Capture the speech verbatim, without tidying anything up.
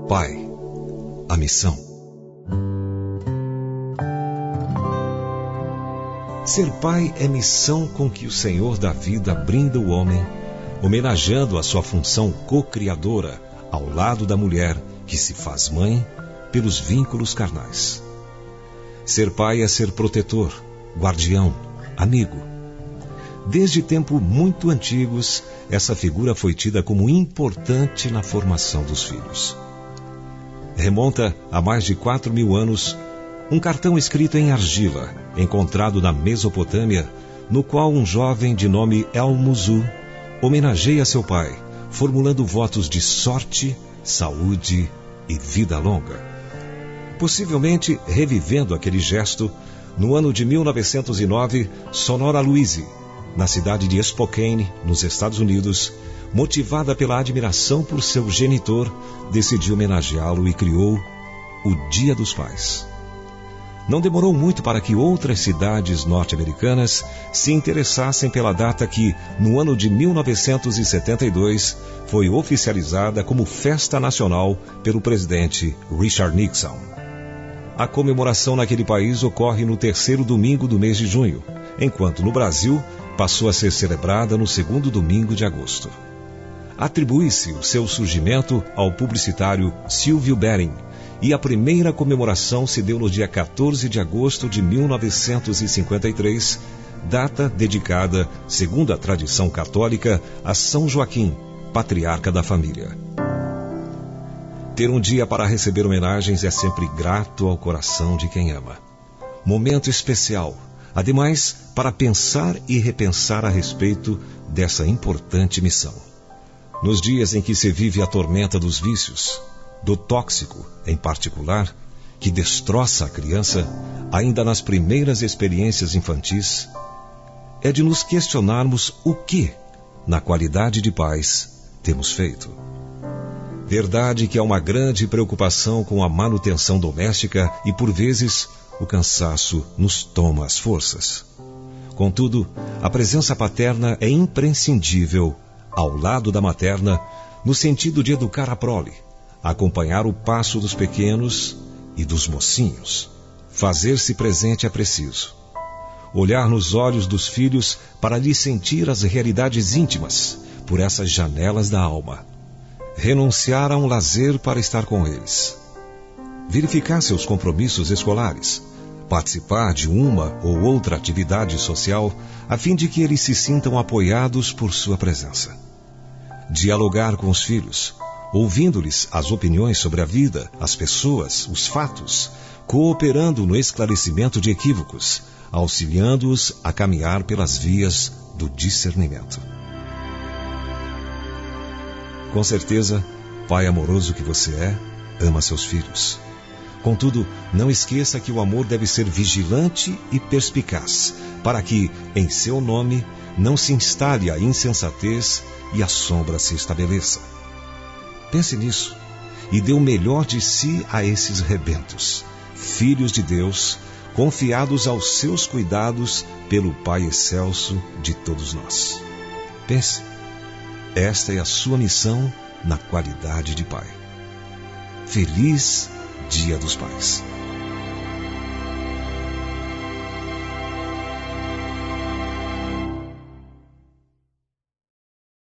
Pai, a missão. Ser pai é missão com que o Senhor da vida brinda o homem, homenageando a sua função co-criadora ao lado da mulher que se faz mãe pelos vínculos carnais. Ser pai é ser protetor, guardião, amigo. Desde tempos muito antigos, essa figura foi tida como importante na formação dos filhos. Remonta a mais de quatro mil anos um cartão escrito em argila, encontrado na Mesopotâmia, no qual um jovem de nome El-Muzu homenageia seu pai, formulando votos de sorte, saúde e vida longa. Possivelmente revivendo aquele gesto, no ano de mil novecentos e nove, Sonora Louise, na cidade de Spokane, nos Estados Unidos, motivada pela admiração por seu genitor, decidiu homenageá-lo e criou o Dia dos Pais. Não demorou muito para que outras cidades norte-americanas se interessassem pela data que, no ano de mil novecentos e setenta e dois, foi oficializada como Festa Nacional pelo presidente Richard Nixon. A comemoração naquele país ocorre no terceiro domingo do mês de junho, enquanto no Brasil passou a ser celebrada no segundo domingo de agosto. Atribui-se o seu surgimento ao publicitário Silvio Bering, e a primeira comemoração se deu no dia quatorze de agosto de mil novecentos e cinquenta e três, data dedicada, segundo a tradição católica, a São Joaquim, patriarca da família. Ter um dia para receber homenagens é sempre grato ao coração de quem ama. Momento especial, ademais, para pensar e repensar a respeito dessa importante missão. Nos dias em que se vive a tormenta dos vícios, do tóxico, em particular, que destroça a criança, ainda nas primeiras experiências infantis, é de nos questionarmos o que, na qualidade de pais, temos feito. Verdade que há uma grande preocupação com a manutenção doméstica e, por vezes, o cansaço nos toma as forças. Contudo, a presença paterna é imprescindível ao lado da materna, no sentido de educar a prole, acompanhar o passo dos pequenos e dos mocinhos. Fazer-se presente é preciso. Olhar nos olhos dos filhos para lhes sentir as realidades íntimas, por essas janelas da alma. Renunciar a um lazer para estar com eles. Verificar seus compromissos escolares. Participar de uma ou outra atividade social, a fim de que eles se sintam apoiados por sua presença. Dialogar com os filhos, ouvindo-lhes as opiniões sobre a vida, as pessoas, os fatos, cooperando no esclarecimento de equívocos, auxiliando-os a caminhar pelas vias do discernimento. Com certeza, pai amoroso que você é, ama seus filhos. Contudo, não esqueça que o amor deve ser vigilante e perspicaz, para que, em seu nome, não se instale a insensatez e a sombra se estabeleça. Pense nisso e dê o melhor de si a esses rebentos, filhos de Deus, confiados aos seus cuidados pelo Pai excelso de todos nós. Pense, esta é a sua missão na qualidade de pai. Feliz Dia dos Pais.